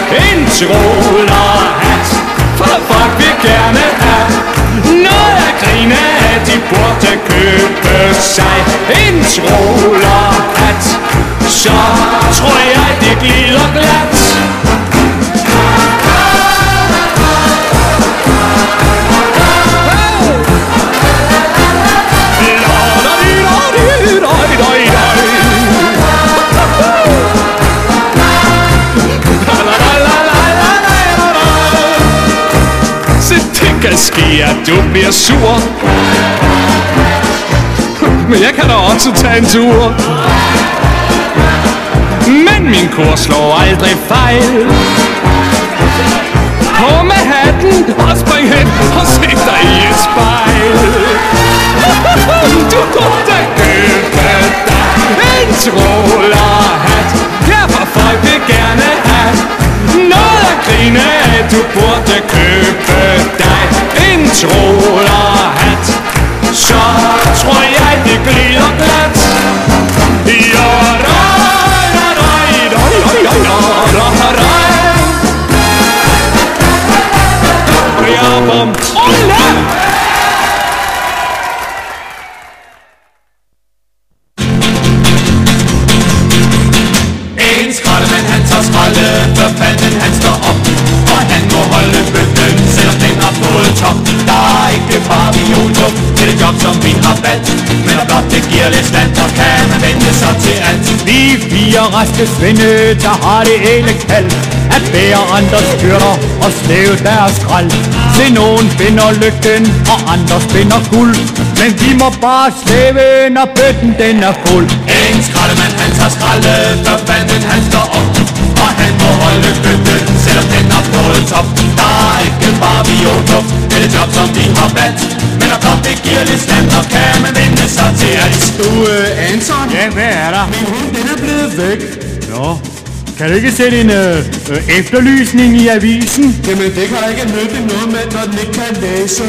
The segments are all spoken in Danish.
en trollerhat, for folk vil gerne have noget at grine af. De burde købe sig en trollerhat, så tror jeg det glider glat. Kan ske, at du bliver sur, men jeg kan da også tage en tur. Men min kurs slår aldrig fejl. På med hatten og spring hen og se dig i et spejl. Du burde købe dig en trollerhat, ja, for folk vil gerne have noget at grine af. Du burde købe dig en trollerhat, så tror jeg det glider glat. En skraldemand han tager skralde, for fanden han står op, og han må holde bøtten, selvom den har fået top. Der er ikke bare violduk til det job som vi har valgt, men når blot det giver lidt stand, så kan man vente sig til alt. Vi fire raske svinde, der har det hele kald, at bære andres byrder og slæve deres skrald. Se, nogen finder lykken, og andre spinder guld, men vi må bare slæve, når bøtten den er fuld. En skraldemand han tager skralde, for fanden han står op, og han må holde bøtten, selvom den har fået top. Der er ikke bare violduk til det job som vi har valgt, men når blot det giver lidt stand, så kan man vende sig til alt. Du, Anton? Ja, hvad er der? Min hund, den er blevet væk. Nå, kan du ikke sætte en efterlysning i avisen? Jamen, det kan ikke nytte noget med, når den ikke kan læse.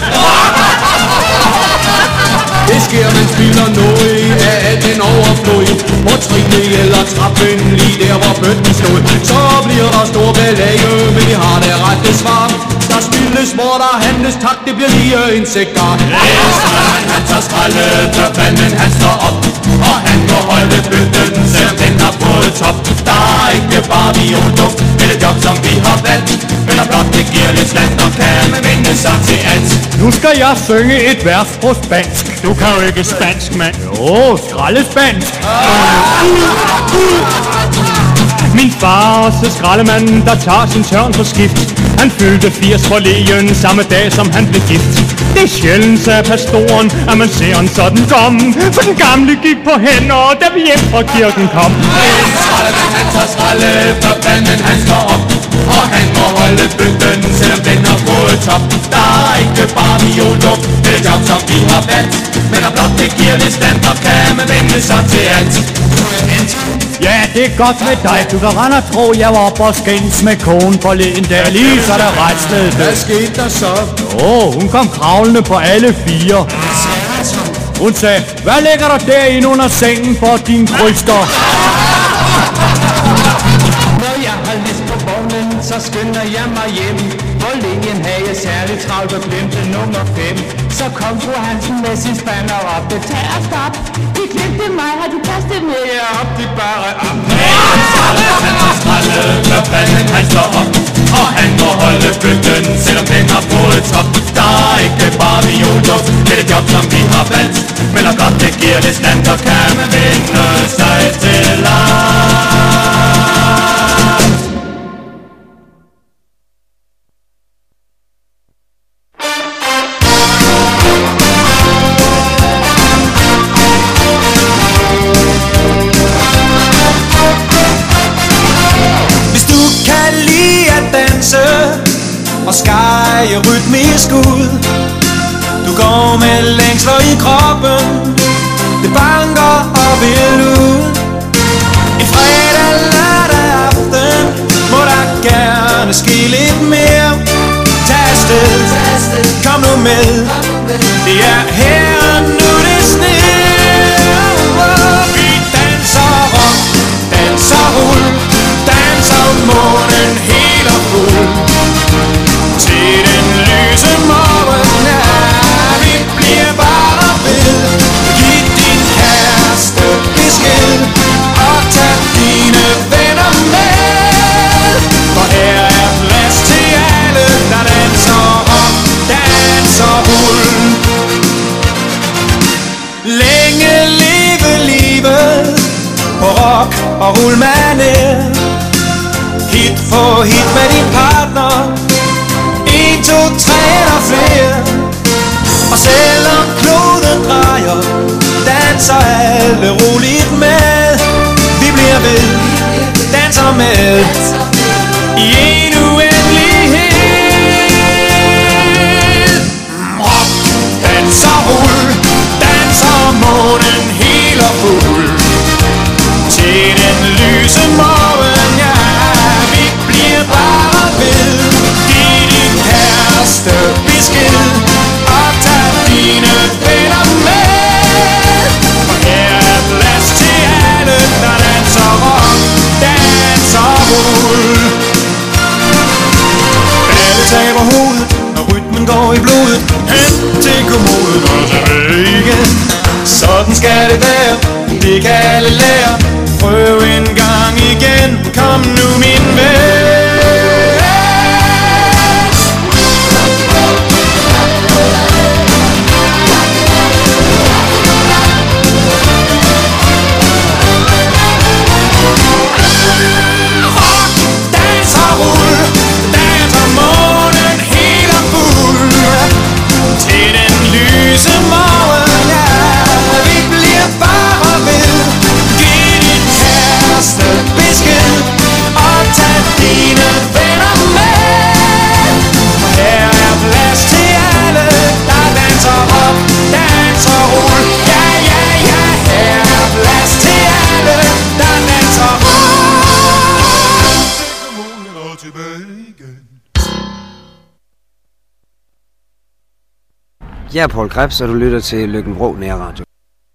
Det sker, man spilder noget af al den overflod, på trinnet eller trappen, lige der hvor bøtten stod. Så bliver der stor ballage, men vi har det rette svar. Der spildes, hvor der handles, tak, det bliver lige en cigar. Han tager skralde, for fanden han står op, og han må holde bøtten, selvom den har fået top. Der er ikke bare violduk til det job som vi har valgt, men når blot det giver lidt stand, og kan man vende sig til alt. Nu skal jeg synge et vers på spansk. Du kan jo ikke spansk, mand. Jo, skraldespansk. Min far er også skraldemand, der tager sin tørn på skift. Han fyldte 80 forleden samme dag som han blev gift. Det er sjældent, sagde pastoren, at man ser en sådan komme, for den gamle gik på hænder, da vi hjem fra kirken kom. En skraldemand han tager skralde, for fanden han står op, og han må holde bøtten, selvom den har fået top. Der er ikke bare violduk til det job som vi har valgt, men når blot det giver lidt stand, så kan man vende sig til alt. Ja, det er godt med dig. Du kan rende og tro, jeg var oppe og skændes med konen forleden dag. Lige så der retslede det. Hvad skete der så? Hun kom kravlende på alle fire. Hun sagde, hvad ligger der derinde under sengen for din kryster? Når jeg har læst på vognen, så skynder jeg mig hjem. På linjen havde jeg særligt travlt og glemte nummer 5. Så kom fru Hansen med sin spander op. Det tager stop. De glemte mig, har du kastet med jer op? De bare op. Han tager skralde, for fanden han står op, og han må holde bøtten, selvom den har fået top. Der er ikke bare violduk til det job som vi har valgt, men når godt det giver lidt stand, så kan man vende sig til land. Og skære rytmisk ud. Du går med længsler i kroppen, det banker og vil ud. En fredag, lørdag aften må der gerne ske lidt mere. Tag afsted, kom nu med, det er her og nu det sner. Vi danser rock, danser rull, danser månen helt. hit på hit med din partner. 1, 2, 3 eller flere. Og selvom kloden drejer, danser alle roligt med. Vi bliver ved, danser med i en uendelighed. Rock, danser, rul, danser månen helt og fuld. Til den lyse morgen, ja, vi bliver bare ved. Giv din kæreste besked og tag dine venner med. For her er plads til alle, der danser rock, danser rul. Alle taber hovedet, når rytmen går i blodet. Hen til kommoden og tilbage igen. Sådan skal det være, det kan alle lære. Prøv en gang igen, kom nu min ven. Rock, danser, rul, danser månen helt og fuld. Til den lyse morgen, ja, vi bliver bare ved. Giv din kæreste besked og tag dine venner med. Her er plads til alle, der danser rock, danser rul. Ja, ja, ja, her er plads til alle, der danser rock. Og tilbage igen. Jeg er Paul Krebs, og du lytter til Løkken-Vrå Nærradio.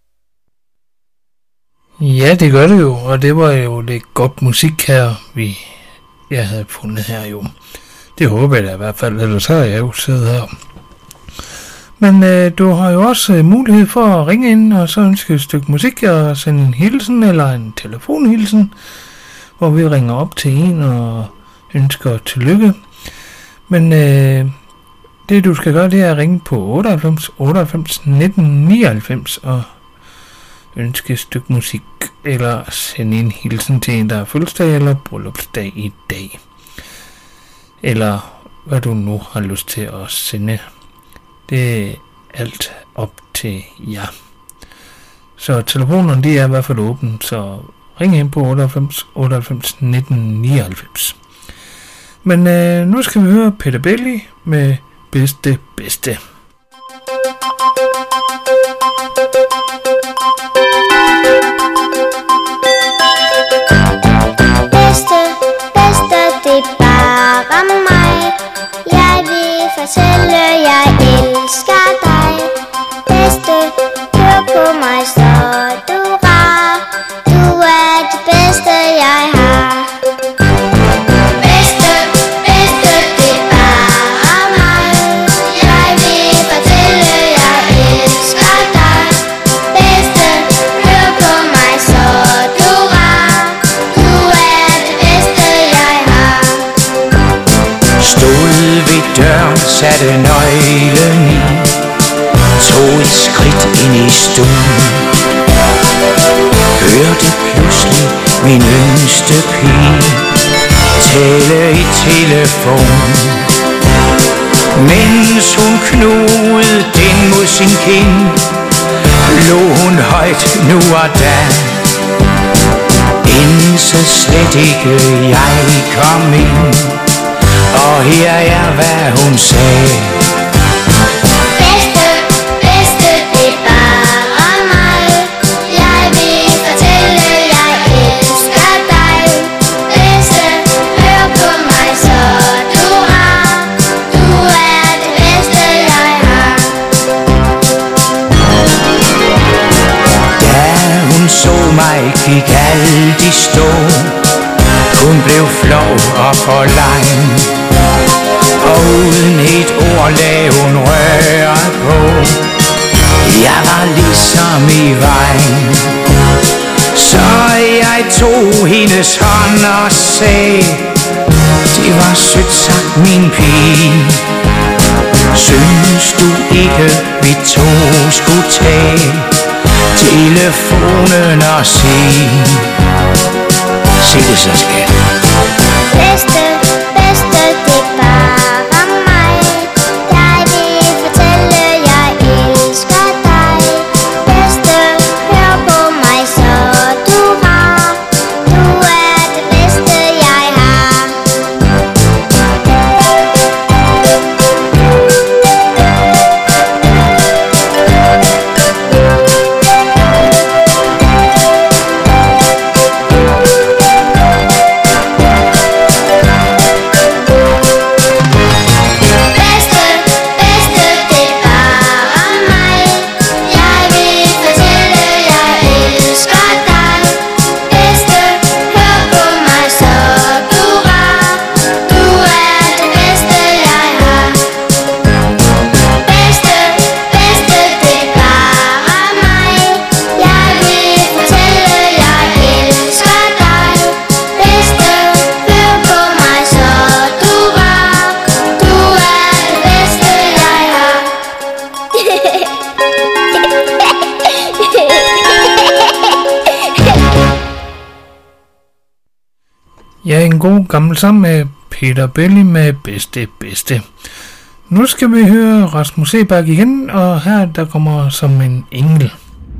Ja, det gør det jo, og det var jo lidt godt musik her, jeg havde fundet her jo. Det håber jeg da i hvert fald, ellers har jeg jo siddet her. Men du har jo også mulighed for at ringe ind og så ønske et stykke musik og sende en hilsen eller en telefonhilsen, hvor vi ringer op til en og ønsker tillykke. Men det du skal gøre, det er at ringe på 98 98 19 99 og ønske et stykke musik, eller sende en hilsen til en, der har fødselsdag eller bryllupsdag i dag. Eller hvad du nu har lyst til at sende. Det er alt op til jer. Så telefonerne, de er i hvert fald åbne, så ring ind på 98 98 19 99. Men nu skal vi høre Peter Belli med Bedste Bedste. Bedste, bedste, det er bare mig. Jeg vil fortælle, jeg elsker dig. Bedste, hør på mig, så du rar. Du er det bedste, jeg har. Bedste, bedste, det er bare mig. Jeg vil fortælle, jeg elsker dig. Bedste, hør på mig, så du rar. Du er det bedste, jeg har. Stod ved døren, satte nøglen i, tog et skridt ind i stuen. Hørte pludselig min yngste pige tale i telefon. Mens hun knugede den mod sin kind, lå hun højt nu og da. Indse slet ikke jeg kom ind, og her er hvad hun sagde. Bedste, bedste, det er bare mig. Jeg vil fortælle, jeg elsker dig. Bedste, hør på mig, så du rar. Du er det bedste, jeg har. Da hun så mig, gik alt i stå. Hun blev flov og forlegen, og uden et ord lagde hun røret på. Jeg var ligesom i vejen, så jeg tog hendes hånd og sagde, det var sødt sagt, min pige. Synes du ikke, vi to skulle tage telefonen og sige, sig det så, skat. Bedste, bedste, det er bare mig. Jeg vil fortælle, jeg elsker dig. Bedste, hør på mig, så du har. Du er det bedste, jeg har. Ja, en god gammel sang med Peter Belli med Bedste Bedste. Nu skal vi høre Rasmus Seebach igen, og her der kommer Som en engel.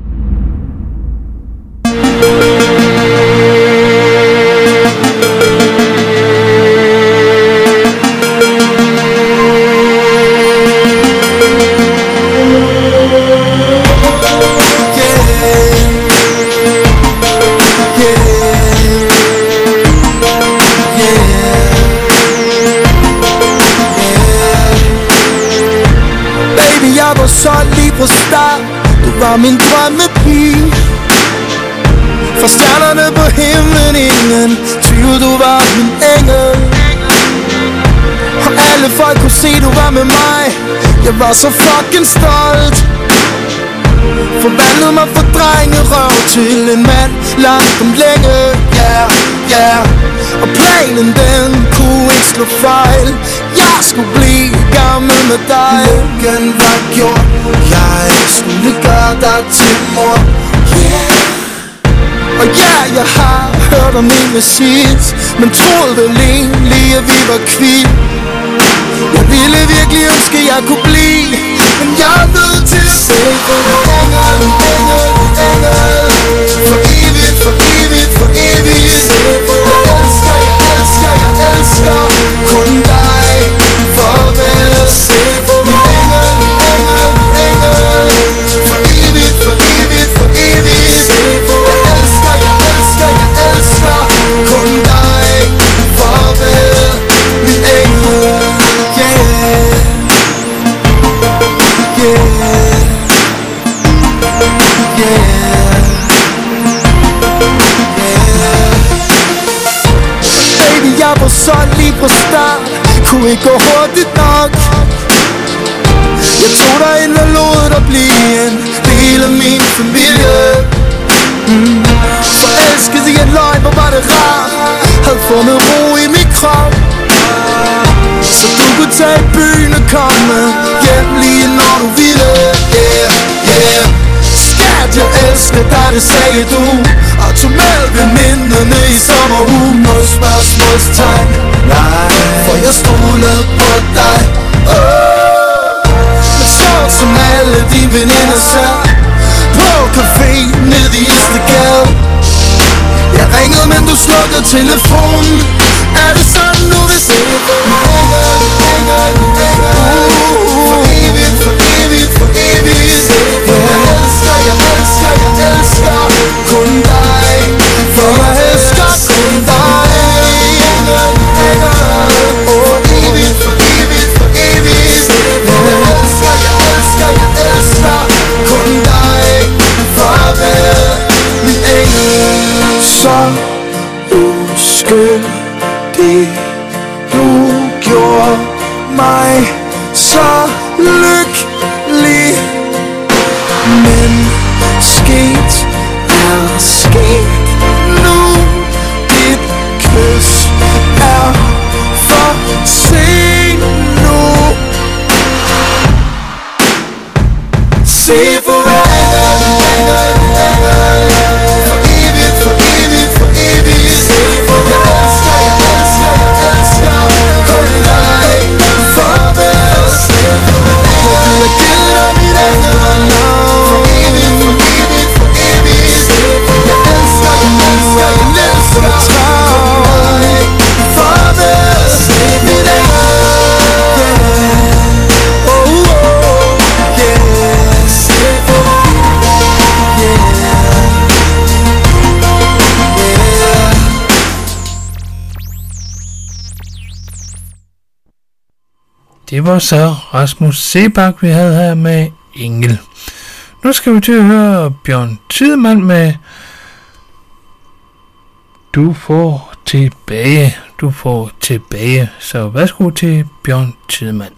Så lige fra start, du var min drømmepige. For stjernerne på himlen, ingen tvivl, du var min engel. Og alle folk kunne se, du var med mig. Jeg var så fucking stolt. Forvandlede mig fra drengerøv til en mand langt om længe. Yeah, yeah. Og planen den kunne ikke slå fejl. Jeg skulle blive gammel med dig. Lykken var gjort. Jeg skulle gøre dig til mor. Yeah. Og ja, jeg har hørt om en visit, men troede vel egentlig, at vi var kvitt. Jeg ville virkelig ønske, at jeg kunne blive, men jeg er nødt til at se på en engel, engel, engel. For evigt, for evigt, for evigt. Jeg elsker, jeg elsker, jeg elsker kun dig. Farvel, se på en engel, engel, engel. For evigt, for evigt, for evigt. Jeg elsker, jeg elsker, jeg elsker kun dig. Farvel, min engel. Jeg var så lige på start, kunne ikke gå hurtigt nok. Jeg tog dig ind og lod dig blive en del af min familie. Forelsket i en løgn, hvor var det rart. Havde fundet ro i min krop, så du kunne tage i byen og komme hjem lige når du ville. Yeah, yeah. Skat, jeg elsker dig, det sagde du. Og tog med ved minderne i sommerhus. Noget spørgsmålstegn, nej, for jeg stolede på dig. Men så som alle dine veninder sad på café nede i Istegade. Jeg ringede, men du slukkede telefonen. Er det sådan, du vil se på mig? For evigt, for evigt, for evigt. Jeg elsker, jeg elsker, jeg elsker kun dig. For jeg elsker kun dig. For evigt, for evigt, for evigt. Jeg elsker, jeg elsker, jeg elsker kun dig. Farvel, min engel. Så uskyldig. Det var så Rasmus Seebach, vi havde her med Engel. Nu skal vi til at høre Bjørn Tidemand med Du får tilbage. Så værsgo til Bjørn Tidemand.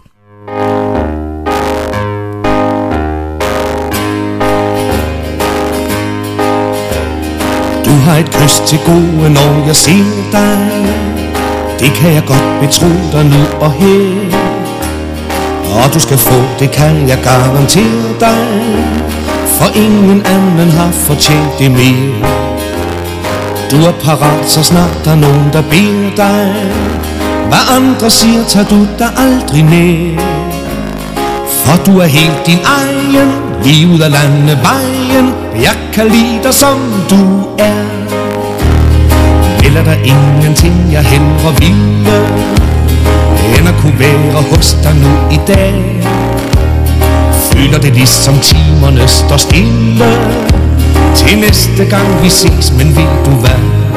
Du har et kys til gode, når jeg ser dig. Det kan jeg godt betro dig nu og her. Og du skal få, det kan jeg garantere dig. For ingen anden har fortjent det mere. Du er parat, så snart der er nogen, der beder dig. Hvad andre siger, tager du dig aldrig ned. For du er helt din egen, lige ud af landevejen. Jeg kan lide dig som du er. Eller der ingenting jeg hellere ville, end at kunne være hos dig nu i dag. Føler det ligesom timerne står stille, til næste gang vi ses, men ved du hvad?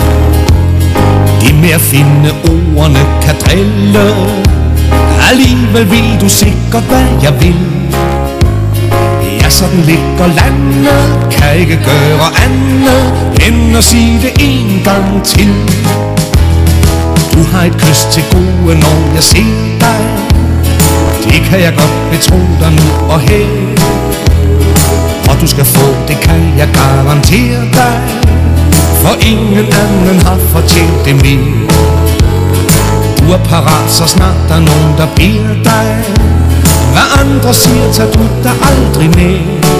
Det med at finde ordene kan drille. Alligevel ved du sikkert hvad jeg vil. Jeg sådan ligger landet, kan ikke gøre andet end at sige det en gang til. Du har et kys til gode, når jeg ser dig. Det kan jeg godt betro dig nu og her. Og du skal få, det kan jeg garantere dig. For ingen anden har fortjent det mere. Du er parat, så snart der er nogen, der beder dig. Hvad andre siger, tager du dig aldrig ned.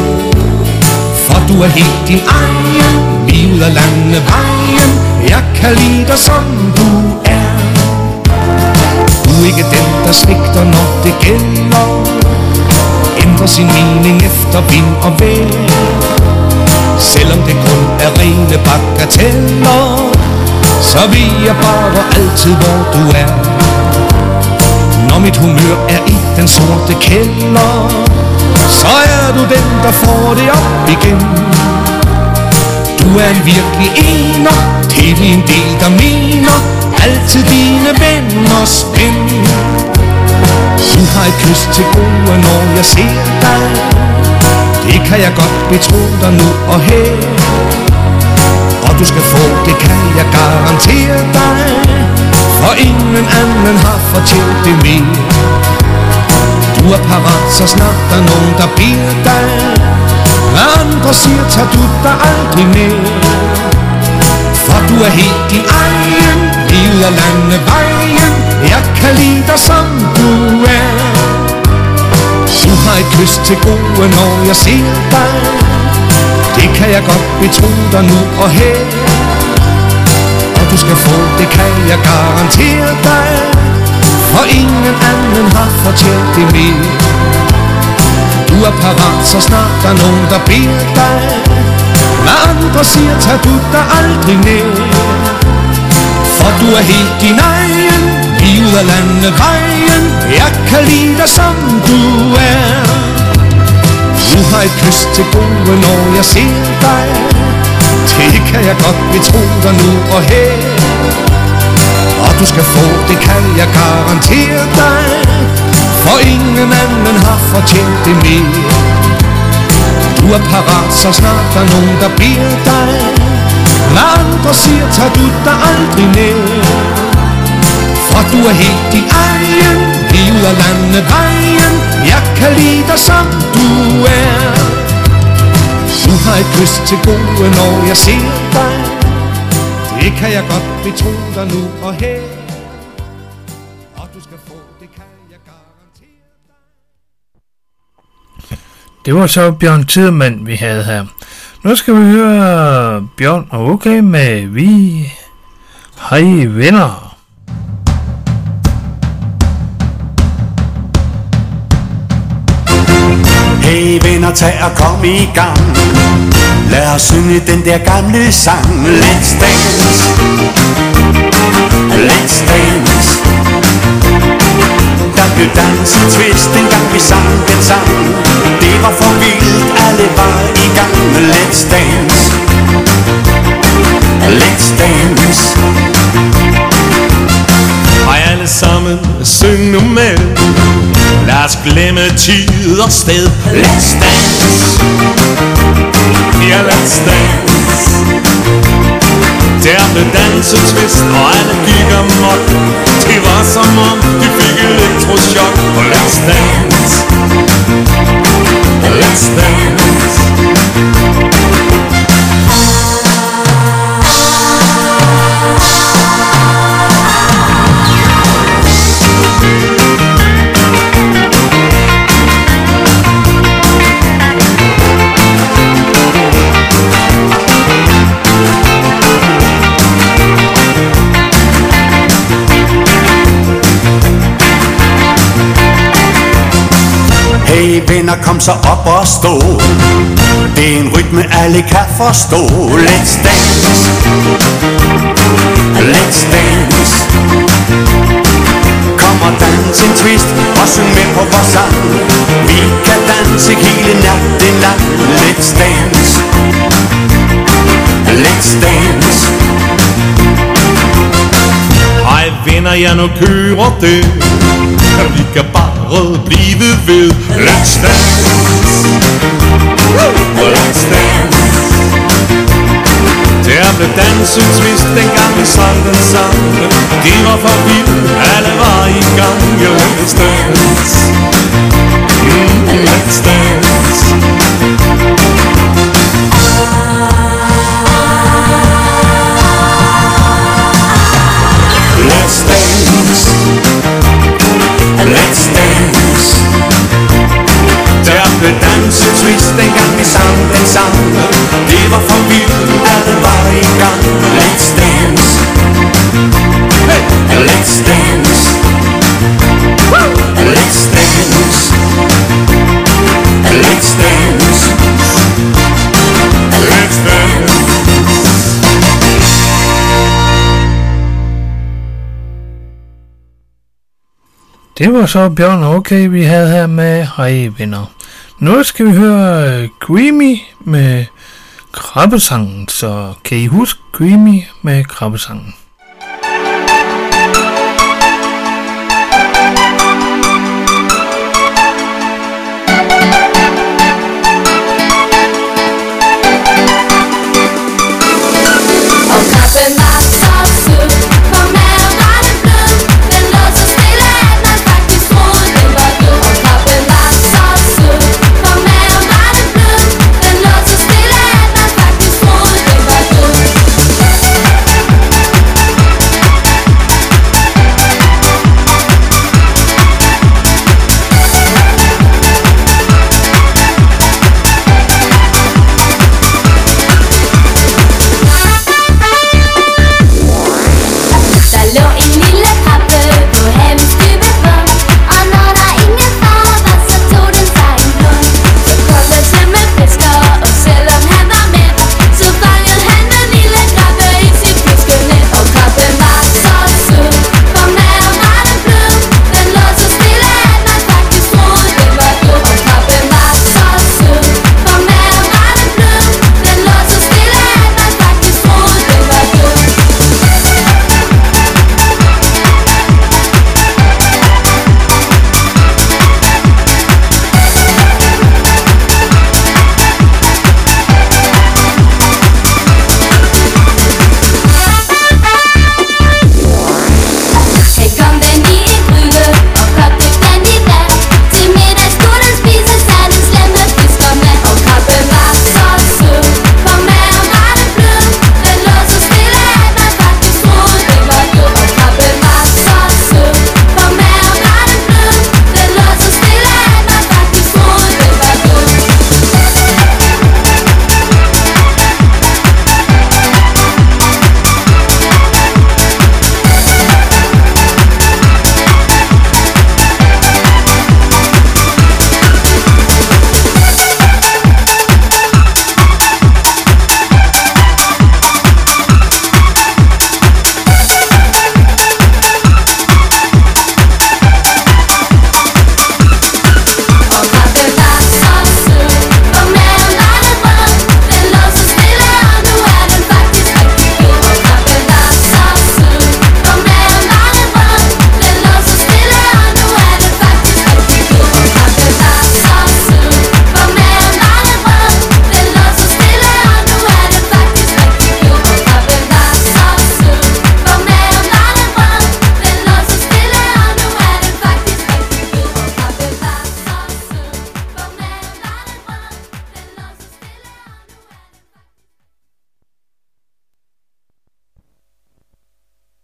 For du er helt din egen, lige ud af landevejen. Jeg kan lide dig som du er. Du er ikke den, der svigter, når det gælder. Ændrer sin mening efter vind og vejr. Selvom det kun er rene bagateller, så ved jeg bare altid, hvor du er. Når mit humør er i den sorte kælder, så er du den, der får det op igen. Du er en virkelig ener, det er en del, der mener altid dine venners ven. Du har et kys til gode, når jeg ser dig. Det kan jeg godt betro dig nu og her. Og du skal få, det kan jeg garantere dig. For ingen anden har fortjent det mere. Du er parat, så snart der er nogen, der beder dig. Hvad andre siger, tager du dig aldrig ned. For du er helt din egen, lige ud af landevejen. Jeg kan lide dig som du er. Du har et kys til gode, når jeg ser dig. Det kan jeg godt betro dig nu og her. Og du skal få, det kan jeg garantere dig. For ingen anden har fortjent det mere. Du er parat, så snart der er nogen, der beder dig. Hvad andre siger, tager du dig aldrig ned. For du er helt din egen, lige ud af landevejen. Jeg kan lide dig som du er. Du har et kys til gode, når jeg ser dig. Det kan jeg godt betro dig nu og her. Og du skal få, det kan jeg garantere dig. For ingen anden har fortjent det mere. Du er parat, så snart der er nogen, der beder dig. Hvad andre siger, tager du dig aldrig ned. For du er helt din egen, lige ud af landevejen. Jeg kan lide dig som du er. Du har et kys til gode, når jeg ser dig. Det kan jeg godt betro dig nu og her. Og du skal få, det kan jeg garantere dig. Det var så Bjørn Tidemand, vi havde her. Nu skal vi høre Bjørn og Okay med Vi Hej Venner. Hey venner, tag og kom i gang. Lad os synge den der gamle sang. Let's dance, let's dance. Der blev danset twist, dengang vi sang den sang. Det var for vildt, alle var i gang. Let's dance, let's dance. Hej alle sammen, syng nu med. Lad os glemme tid og sted. Let's dance. Ja, let's dance. Der blev danset twist, og alle gik amok. Det var som om de fik elektrochok. Og let's dance. Let's dance. Hey venner, kom så op og stå. Det er en rytme alle kan forstå. Let's dance. Let's dance. Kom og dans en twist og syng med på vores sang. Vi kan danse hele natten lang. Let's dance. Let's dance. Hej venner, jeg nu kører det. Vi kan bare blive ved. Let's dance. Let's dance. Der blev danset twist dengang vi sang den sang. Det var for vildt, alle var i gang. Let's dance. Let's dance. Let's dance. Let's dance. Der blev danset twist dengang vi sang den sang. Det var for vildt, alle var i gang. Let's dance. Hey. Let's dance. Let's dance. Let's dance. Let's dance. Det var så Bjørn Okay, vi havde her med Hej venner. Nu skal vi høre Creamy med Krabbesangen, så kan I huske Creamy med Krabbesangen?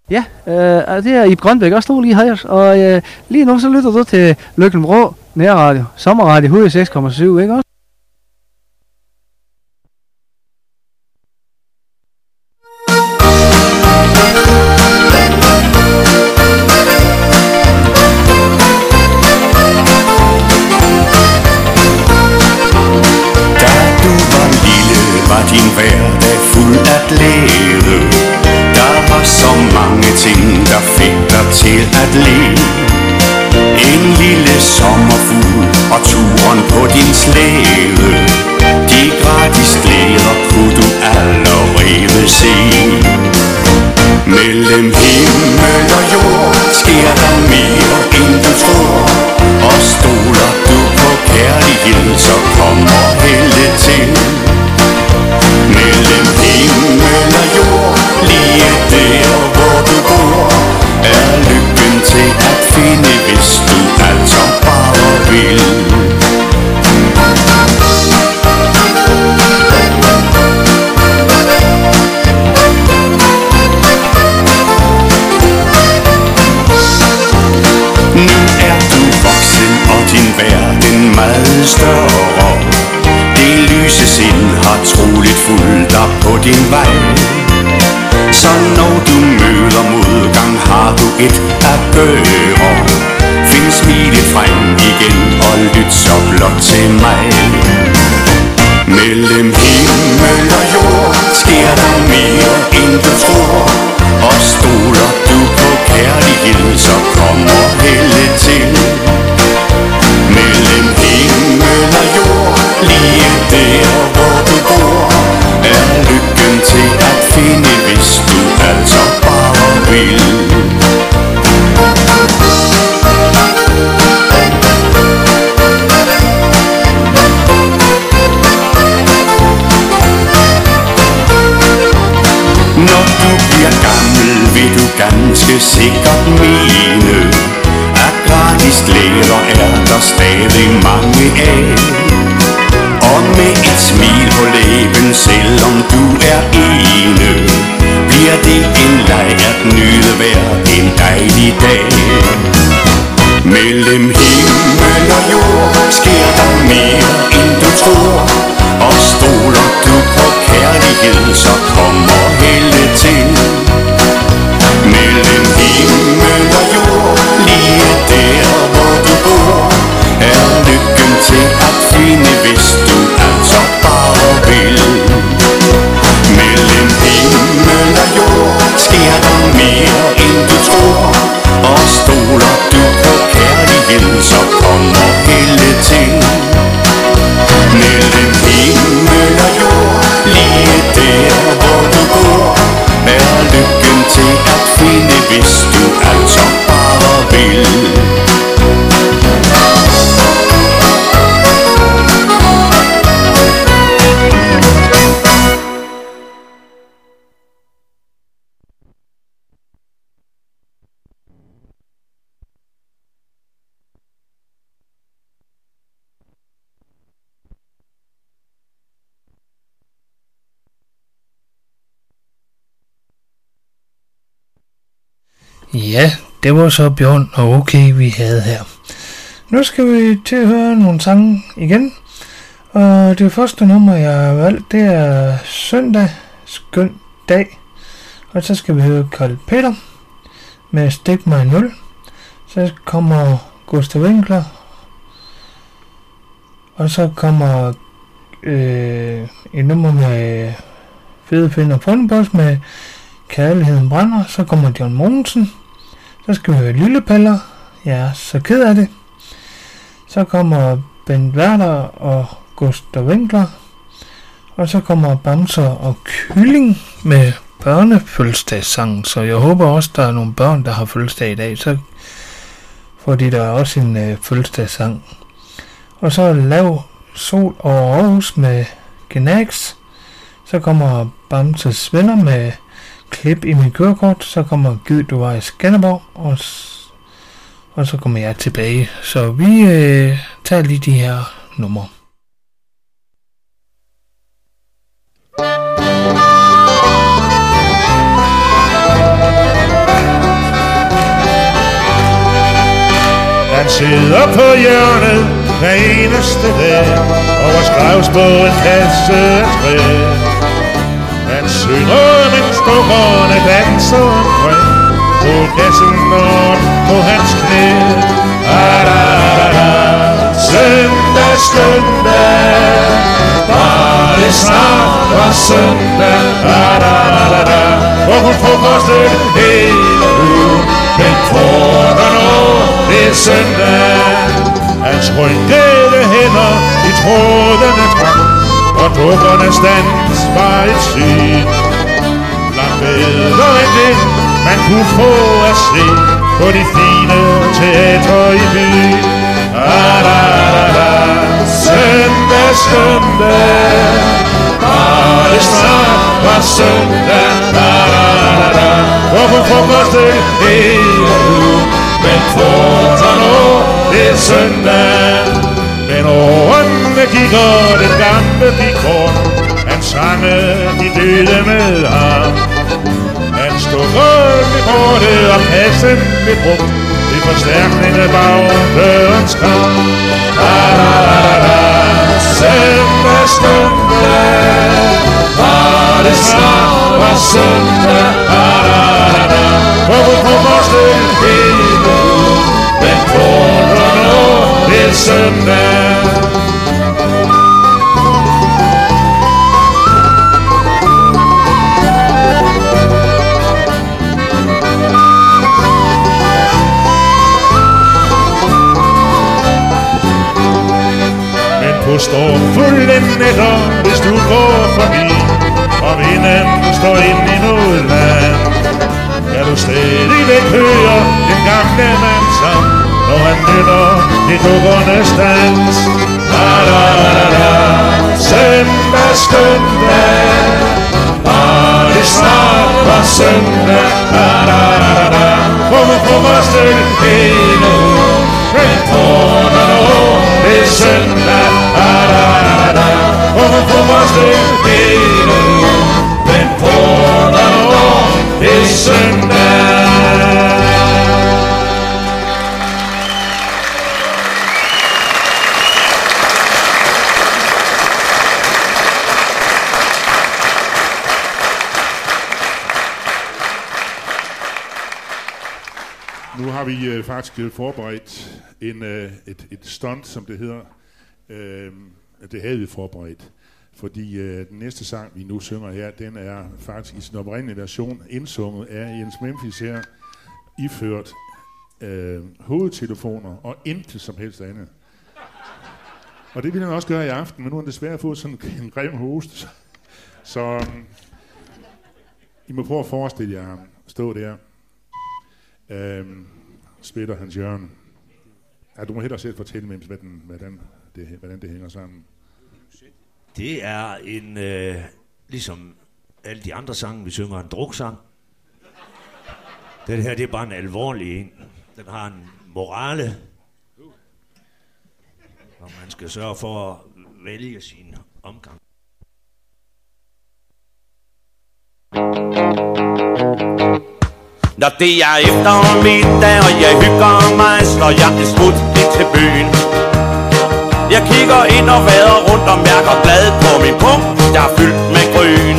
Ja, det er Ib Grønbæk, og stod lige her. Og lige nu så lytter du til Løkken-Vrå Nærradio, sommerradio 106,7, ikke også? Var din hverdag fuld af glæde. Der var så mange ting, der fik dig til at leve. En lille sommerfugl og turen på din slæde. De gratis glæder kunne du allerede se. Mellem himmel og jord sker der mere end du tror. Og stoler du på kærlighed, så kommer heldet til. Mellem himmel og jord, lige der hvor du bor, er lykken til at finde, hvis du altså bare vil. Nu er du voksen, og din verden meget større. Det lyse sind har troligt fulgt dig på din vej. Så når du møder modgang, har du et at gøre. Find smilet frem igen og lyt så blot til mig. Mellem himmel og jord sker der mere end du tror. Og stoler du på kærlighed, så kommer heldet til. Mellem himmel og jord, lige der hvor du bor, er lykken til at finde, hvis du altså bare vil. Når du bliver gammel, vil du ganske sikkert mene, at gratis glæder er der stadig mange af. Og med et smil på læben, selvom du er ene, bliver det en leg at nyde hver en dejlig dag. Mellem himmel og jord sker der mere end du tror. Og stoler du på kærlighed, så kommer heldet til. Mellem himmel og jord, lige der hvor du bor, er lykken til at finde, hvis du altså bare vil. Mellem himmel og jord sker der mere end du tror. Og stoler du på kærlighed, så kommer heldet til. Mellem himmel og jord, lige der hvor du bor, er lykken til at finde, hvis du altså bare vil. Ja, det var så Bjørn og Okay, vi havde her. Nu skal vi til at høre nogle sange igen. Og det første nummer, jeg har valgt, det er Søndag, skøn dag. Og så skal vi høre Karl Peter med Stik mig en øl. Så kommer Gustav Winkler. Og så kommer et nummer med Fede Find og Fundenboss med Kærligheden brænder. Så kommer John Mogensen. Så skal vi høre Lillepaller. Jeg er så ked af det. Så kommer Bent Werder og Gustav Winkler. Og så kommer Bamser og Kylling med børnefødselsdagssangen. Så jeg håber også, der er nogle børn, der har fødselsdag i dag. Så får de der også en fødselsdagssang. Og så Lav Sol over Aarhus med Genax. Så kommer Bamses Venner med Klip i mit kørekort. Så kommer Gid du var i Skanderborg. Og så kommer jeg tilbage. Så vi tager lige de her numre. Han sidder på hjørnet hver eneste dag og skrævs på en kasse af træ. Han synger, mens dukkerne danser omkring på kassen og på hans knæ. Søndag, søndag, bare det snart var søndag. Og hun frokostet hele ugen, men tror der nå, det er søndag. Hans rynkede hænder i trådene trang, og dukkernes dans var et syn. Langt bedre end det, man kunne få at se på de fine teatre i byen. Søndag, søndag, bare det snart var søndag. Og hun frokostet hele ugen, men fortager nå, det er søndag. Men årene gik, og den gamle gik bort. Han sange, de døde med ham. Han stod rundt i bordet, og kassen blev brugt til forstærkning af bagdørens kamp. Søndag, søndag, bare det snart var søndag. Og hun frokostet hele ugen, men fortager nå, det er søndag. Du står fulde nætter, hvis du går forbi, og vinden står ind i noget land. Kan du stadigvæk høre den gamle mand sang, når han nynner i dukkernes dans. Søndag, søndag, bare det snart var søndag. Kommer frokostet hele ugen, men får der nå, det er søndag. Kommer frokostet hele ugen, men får der nå, det er søndag. Nu har vi faktisk forberedt et stunt, som det hedder. Det havde vi forberedt, fordi den næste sang, vi nu synger her, den er faktisk i sin oprindelige version indsunget af Jens Memphis her, iført hovedtelefoner og intet som helst andet. Og det vil han også gøre i aften, men nu har han desværre fået sådan en grim hoste. Så I må prøve at forestille jer ham stå der. Spiller hans hjørne. Ja, du må hellere selv fortælle mig, hvordan det hænger sammen. Det er en, ligesom alle de andre sange, vi synger, en druksang. Den her, det er bare en alvorlig en. Den har en morale. Og man skal sørge for at vælge sin omgang. Når det er eftermiddag, og jeg hygger mig, slår jeg et smut ind til byen. Jeg kigger ind og vader rundt og mærker bladet på min pung, der er fyldt med grøn.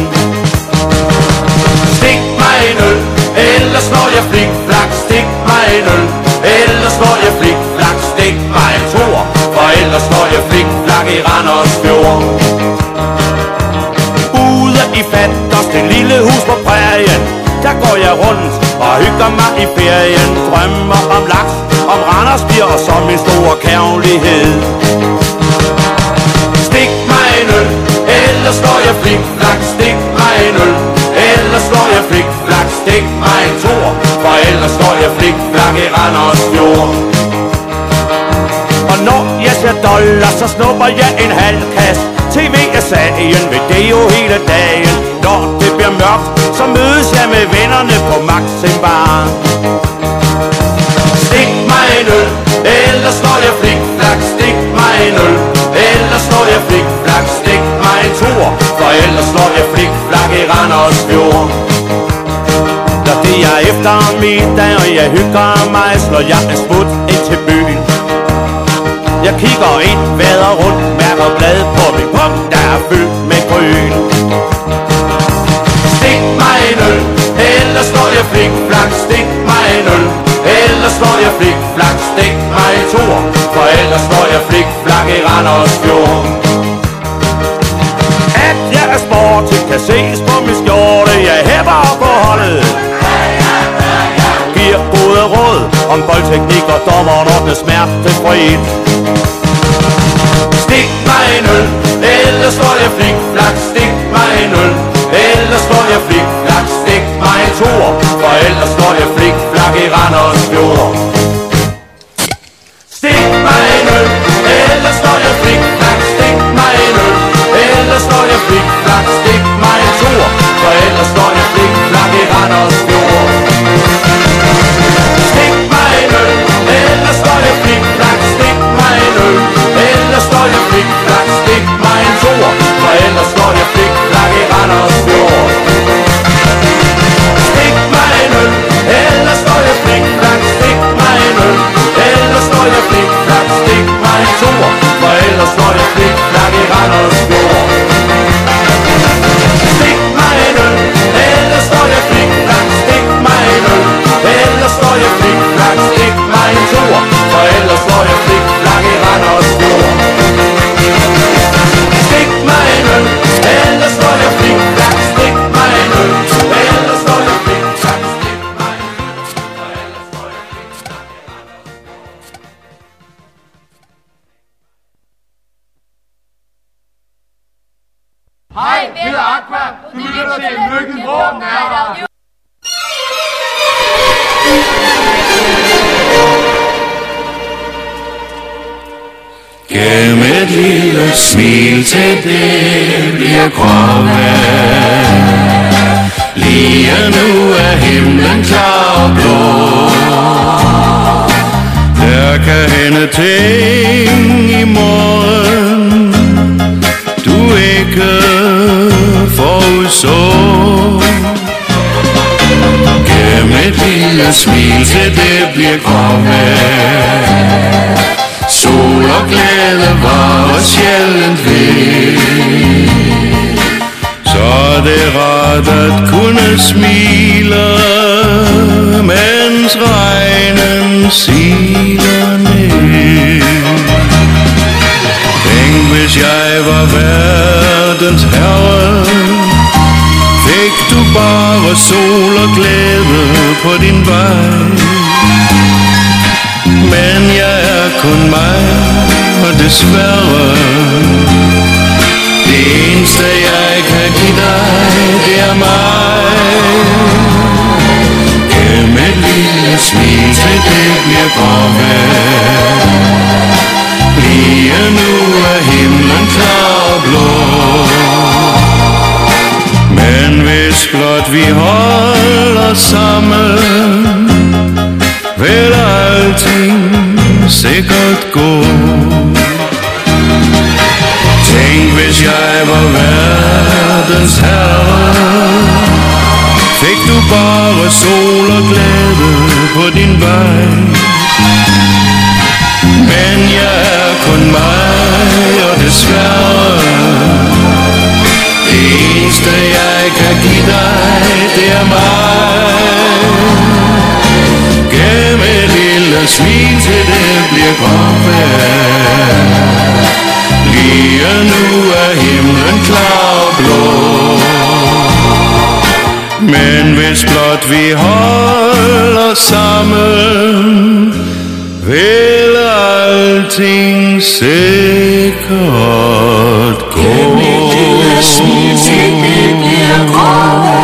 Stik mig en øl, ellers slår jeg flik-flak. Stik mig en øl, ellers slår jeg flik-flak. Stik mig en tor, for ellers slår jeg flik-flak i Randers Fjord. Ude i Fanders, det lille hus på prærien, der går jeg rundt og hygger mig i ferien. Drømmer om laks, om Randersbier og som min store kærlighed. Stik mig en øl, ellers slår jeg flik-flak. Stik mig en øl, ellers slår jeg flik-flak. Stik mig en tor, for ellers slår jeg flik-flak i Randers Fjord. Og når jeg ser dollar, så snupper jeg en halv kasse. TV er sagen, ved det jo hele dagen. Når det bliver mørkt, så mødes jeg med vennerne på Maxim Bar. Stik mig en øl, ellers slår jeg flik-flak. Stik mig en øl, ellers slår jeg flik-flak. Stik mig en tor, for ellers slår jeg flik-flak i Randers Fjord. Når det er eftermiddag, og jeg hygger mig, slår jeg et smut ind til byen. Jeg kigger ind, vader rundt, mærker blad på min pung, der er fyldt med grøn. Stik mig en øl, ellers står jeg flik-flak. Stik mig en øl, ellers står jeg flik-flak. Stik mig en tur, for ellers står jeg flik-flak i Randers Fjord. At jeg er sporty kan ses på min skjorte. Jeg hæpper på holdet, giver gode råd om boldteknik og dommeren ordner smertefrit. Stik mig en øl, ellers står jeg flik-flak. Stik mig en øl, ellers står jeg flik-flak. Stik mig en tur, for ellers står jeg flik-flak i Randers Fjord. Stik mig en øl, ellers står jeg flik-flak. Stik mig en øl, ellers står jeg flik-flak. Stik mig en tur, for ellers står jeg flik-flak i Randers Fjord. Stik mig en øl, ellers står jeg flik-flak. Stik mig en øl, ellers står jeg flik-flak. Stik mig en tur, for ellers står jeg flik-flak i Randers Fjord. Stik mig en øl, ellers står jeg flik-flak. Stik mig en øl, ellers står jeg flik-flak. Stik mig en tur, for ellers står jeg flik-flak i Randers Fjord. Stik mig en øl, ellers står jeg flik-flak. Stik mig en øl, ellers står jeg flik-flak. Stik mig en tur, for ellers står jeg flik-flak i Randers Fjord. Stik mig en øl, ellers står jeg flik-flak. Stik mig en øl, ellers står jeg flik-flak. Stik mig en øl, for ellers står jeg flik-flak i Randers Fjord. Hej, det er Aqua. Du lytter til Lykken Vrå Nærradio. Gem et lille smil til det bliver gråvejr. Lige nu er himlen klar og blå. Der kan hænde ting i morgen du ikke forudså. Gem et lille smil til det bliver gråvejr. Sol og glæde var sjældent ved. Så det er rart at kunne smile, mens regnen siler ned. Tænk hvis jeg var verdens herre, fik du bare sol og glæde på din vej. Men jeg er kun mig, og desværre det eneste jeg kan give dig, det er mig. Gem et lille smil til det bliver gråvejr. Lige nu er himlen klar og blå. Men hvis blot vi holder sammen, vil alting sikkert gå. Tænk hvis jeg var verdens herre, fik du bare sol og glæde på din vej. Men jeg er kun mig, og desværre det eneste jeg kan give dig, det er mig. Gem et lille smil til det bliver gråvejr. Lige nu er himlen klar og blå. Men hvis blot vi holder sammen, vil alting sikkert gå. Gem et lille smil til det bliver gråvejr.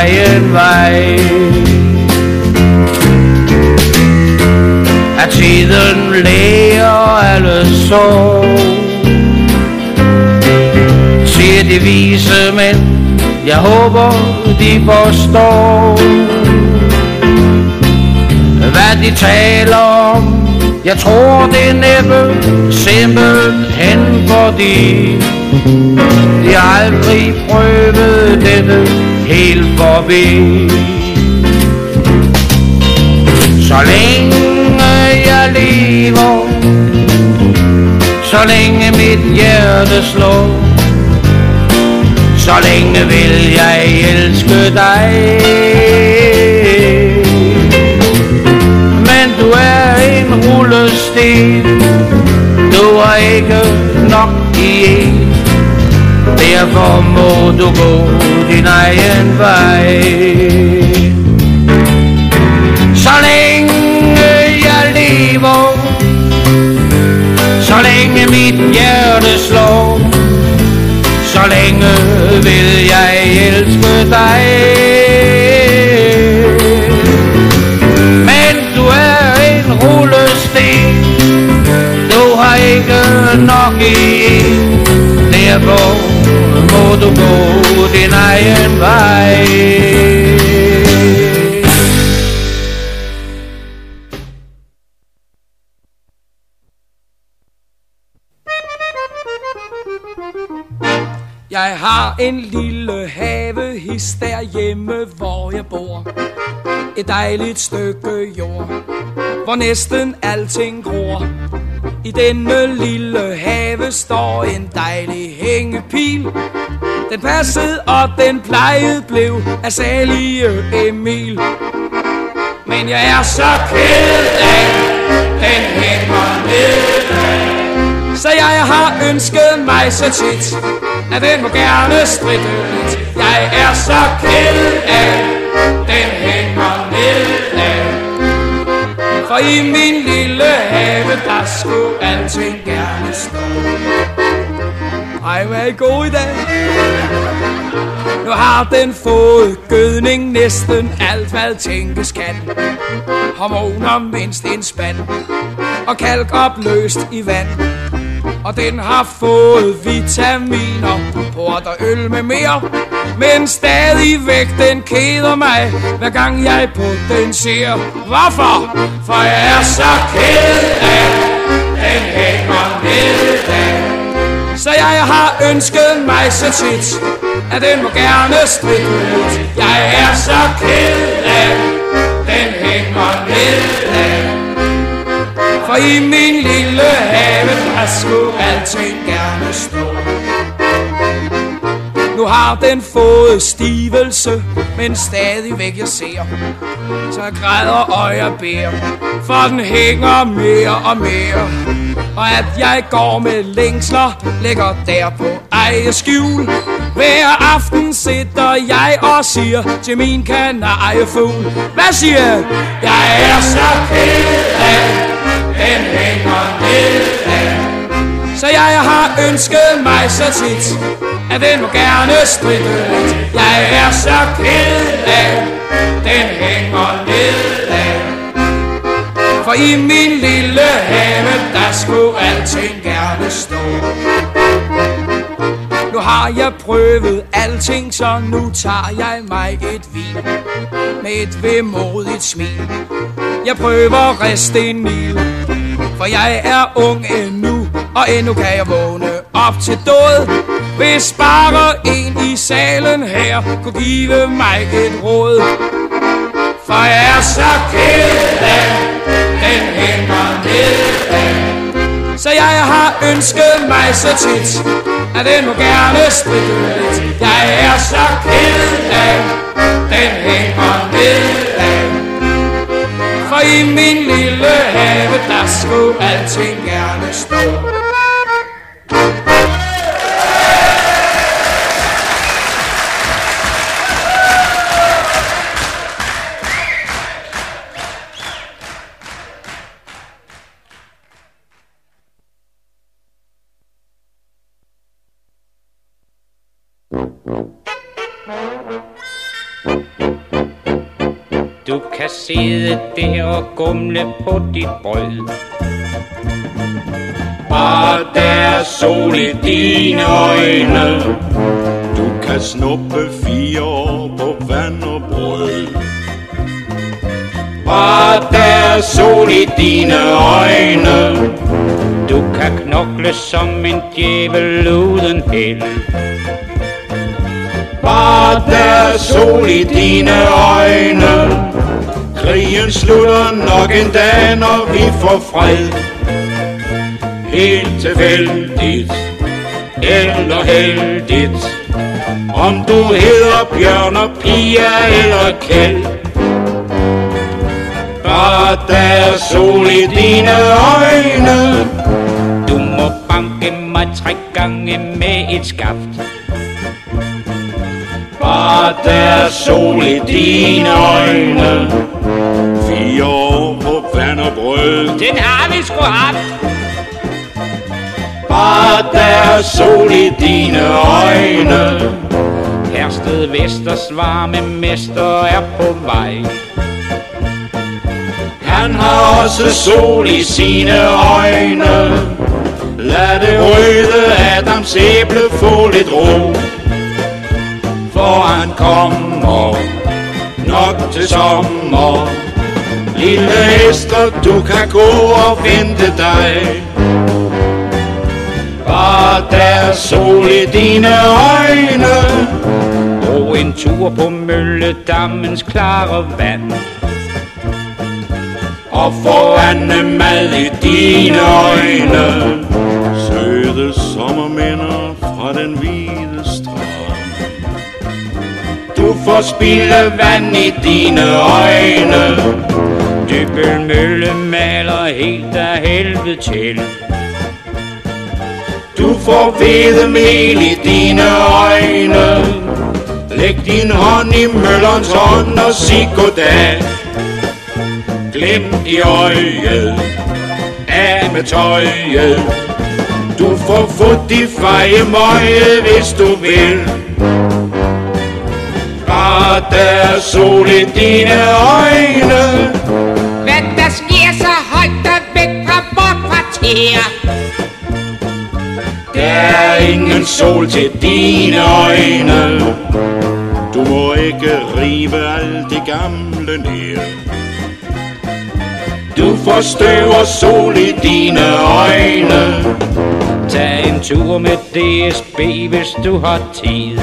egen vej. At tiden læger alle sår, siger de vise mænd, jeg håber de forstår, hvad de taler om. Jeg tror det er næppe simpelthen fordi de aldrig prøvede dette helt forbi. Så længe jeg lever, så længe mit hjerte slår, så længe vil jeg elske dig. Men du er en rullesten, du har ikke nok i en, derfor må du gå din egen vej. Så længe jeg lever, så længe mit hjerte slår, så længe vil jeg elske dig. Men du er en rullesten, du har ikke nok i en, derfor må du gå din egen vej. Jeg har en lille havehis derhjemme, hvor jeg bor. Et dejligt stykke jord, hvor næsten alting gror. I denne lille have står en dejlig hængepil. Den passede og den plejede blev af salige Emil. Men jeg er så ked af, den hænger nedad. Så jeg har ønsket mig så tit, at den må gerne stritte lidt. Jeg er så ked af, den hænger nedad. For i min lille have, der skulle alting gerne stå. Ej, hvor er I gode i dag. Nu har den fået gødning næsten alt, hvad tænkes kan. Hormoner mindst en spand, og kalk opløst i vand. Og den har fået vitaminer, port og øl med mere. Men stadigvæk den keder mig, hver gang jeg på den ser. Hvorfor? For jeg er så ked af, den hænger nedad. Så jeg har ønsket mig så tit, at den må gerne strikke lidt. Jeg er så ked af, den hænger nedad. For i min lille have, der skulle alting gerne stå. Nu har den fået stivelse, men stadigvæk jeg ser, så jeg græder og jeg beder, for den hænger mere og mere. Og at jeg går med længsler, ligger der på eget skjul. Hver aften sidder jeg og siger til min kanariefugl, hvad siger? Jeg er så ked af, den hænger nedad. Så jeg har ønsket mig så tit, at den må gerne stritte lidt. Jeg er så ked af, den hænger nedad. For i min lille have, der skulle alting gerne stå. Nu har jeg prøvet alting, så nu tager jeg mig et vin med et vemodigt smil. Jeg prøver Restinil, for jeg er ung endnu, og endnu kan jeg vågne op til død. Hvis bare en i salen her kunne give mig et råd. For jeg er så ked af, den hænger nedad. Så jeg har ønsket mig så tit, at den må gerne stritte lidt. Jeg er så ked af, den hænger nedad. For i min lille have, der skulle alting gerne stå. Du kan sidde der og gumle på dit brød. Bare der er sol i dine øjne. Du kan snuppe 4 år på vand og brød. Bare der er sol i dine øjne. Du kan knokle som en djævel uden held. Bare der er sol i dine øjne. Krigen slutter nok en dag, når vi får fred. Helt tilfældigt eller heldigt, om du hedder Bjørn og Pia eller Kjeld. Bare der er sol i dine øjne. Du må banke mig 3 gange med et skaft. Bare der er sol i dine øjne. 4 år på vand og brød. Den har vi sgu haft. Bare der er sol i dine øjne. Hersted Vesters varme mester er på vej. Han har også sol i sine øjne. Lad det røde Adams æble få lidt ro. For han kommer nok til sommer. Lille Esther, du kan gå og vente dig. Bare der er sol i dine øjne. Og en tur på Mølledammens klare vand. Og få mad i dine øjne. Søde sommerminder fra den hvide strand. Du får spilde vand i dine øjne. Dybbølmølle maler helt af helvede til. Du får hvedemel i dine øjne. Læg din hånd i møllerens hånd og sig goddag. Glimt i øjet, af med tøjet. Du får fået de feje møje, hvis du vil. Bare der er sol i dine øjne. Hvad der sker så højt der væk fra vort kvarter. Der er ingen sol til dine øjne. Du må ikke rive alt det gamle ned. Du får støv og sol i dine øjne. Tag en tur med DSB, hvis du har tid.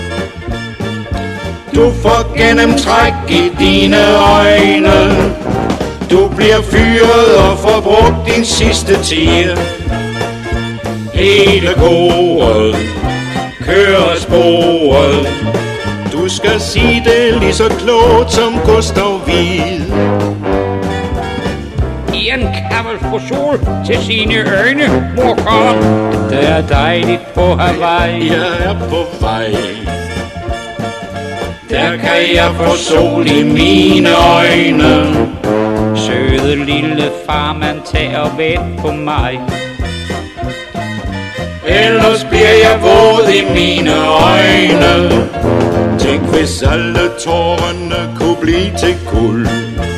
Du får gennemtræk i dine øjne. Du bliver fyret og får brugt din sidste tid. Hele koret kører sporet. Du skal sige det lige så klogt som Gustav Wied. En kan få sol til sine øjne, morkar. Det er dejligt på Hawaii. Jeg er på vej. Der kan jeg få sol i mine øjne. Søde lille farmand, tag og vent på mig. Ellers bliver jeg våd i mine øjne. Tænk hvis alle tårerne kunne blive til guld.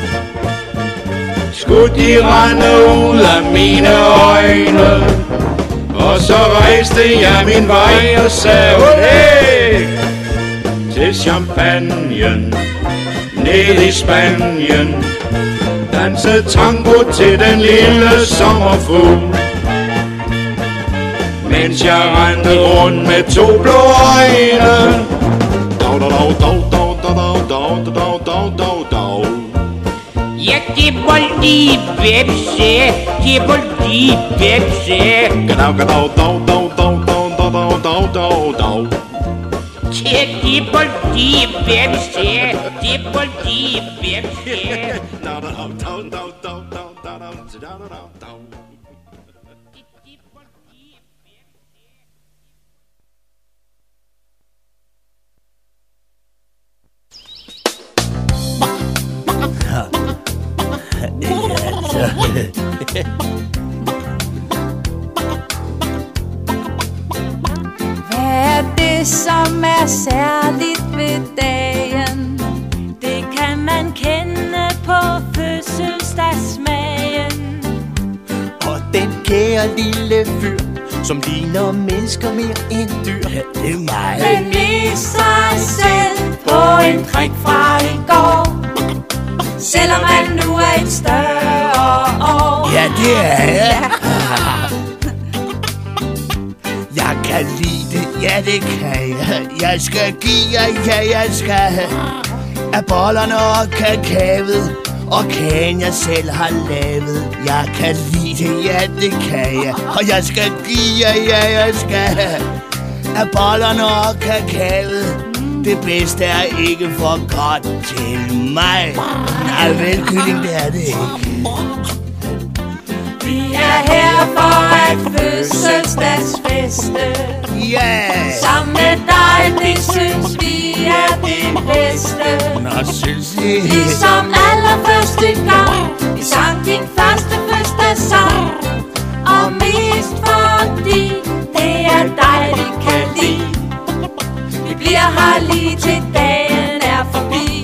Skulle de rende ud af mine øjne. Og så rejste jeg min vej og sagde hey! Til champagnen, ned i Spanien. Danse tango til den lille sommerfugl. Mens jeg rendte rundt med 2 blå øjne. Dau, dau, dau, dau, dau, dau, dau, dau, dau, dau. Ja, det var lige vepse, det var lige vepse. Gadau, gadau, dau, dau, dau, dau, dau, dau, dau, dau. Ja, det var lige vepse, det var lige vepse. Dau, dau, dau, dau, dau, dau, dau, dau, dau, dau. Hvad er det, som er særligt ved dagen? Det kan man kende her lille fyr, som ligner mennesker mere end dyr. Ja, det er mig. Men vis sig selv på en prik fra i går, selvom man nu er et større år. Ja, det er jeg. Jeg kan lide det, ja det kan jeg. Jeg skal give jer, ja jeg skal af bollerne og kakaoet og kagen jeg selv har lavet. Jeg kan lide det, ja det kan jeg. Og jeg skal give jer, ja jeg skal af bollerne og kakaoet. Det bedste er ikke for godt til mig. Nej vel kylling, det er det ikke. Vi er her for at fødselsdagsfeste. Yeah. Sammen med dig, det synes vi er det bedste. Nå, synes I? Ligesom allerførste gang vi sang din første fødselsdagssang. Og mest fordi det er dig, vi kan lide. Vi bliver her lige til dagen er forbi.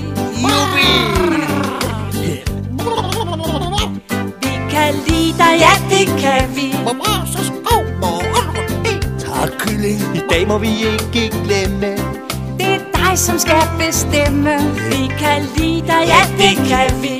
Vi kan lide dig, ja det kan vi. Tak kylling, i dag må vi ikke glemme. Det er dig, som skal bestemme. Vi kan lide dig, ja det kan vi.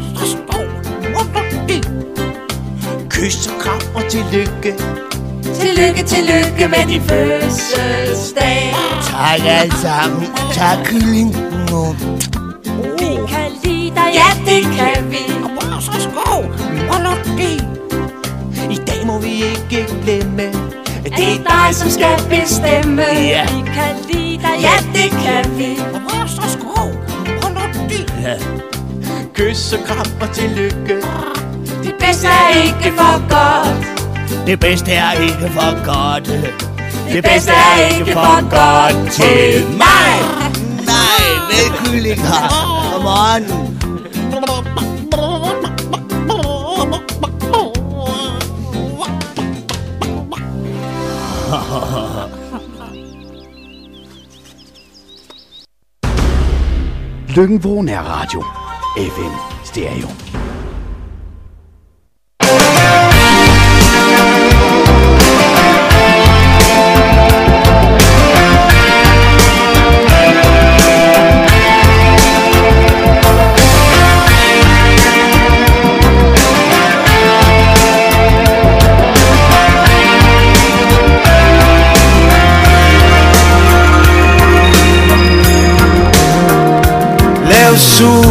Kys og kram og tillykke. Tillykke, tillykke med din fødselsdag. Tak alle sammen, tak kylling. Vi kan lide dig, ja det kan vi. I dag må vi ikke glemme. Det er dig, som skal bestemme. Ja. Vi kan lide dig, ja det kan vi. Ja. Kys og kram og tillykke. Det bedste er ikke for godt. Det bedste er ikke for godt. Det bedste er ikke for godt til mig. Nej, vel kylling her. Kom on. Løkken-Vrå Nærradio. FM Stereo. Su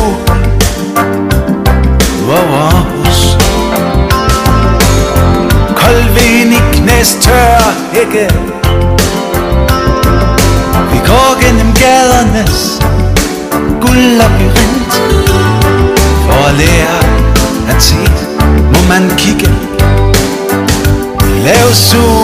over os. Kold vind i knæstør hække. Vi går gennem gadernes guldlabyrint. For at lære at se, må man kigge. Lav su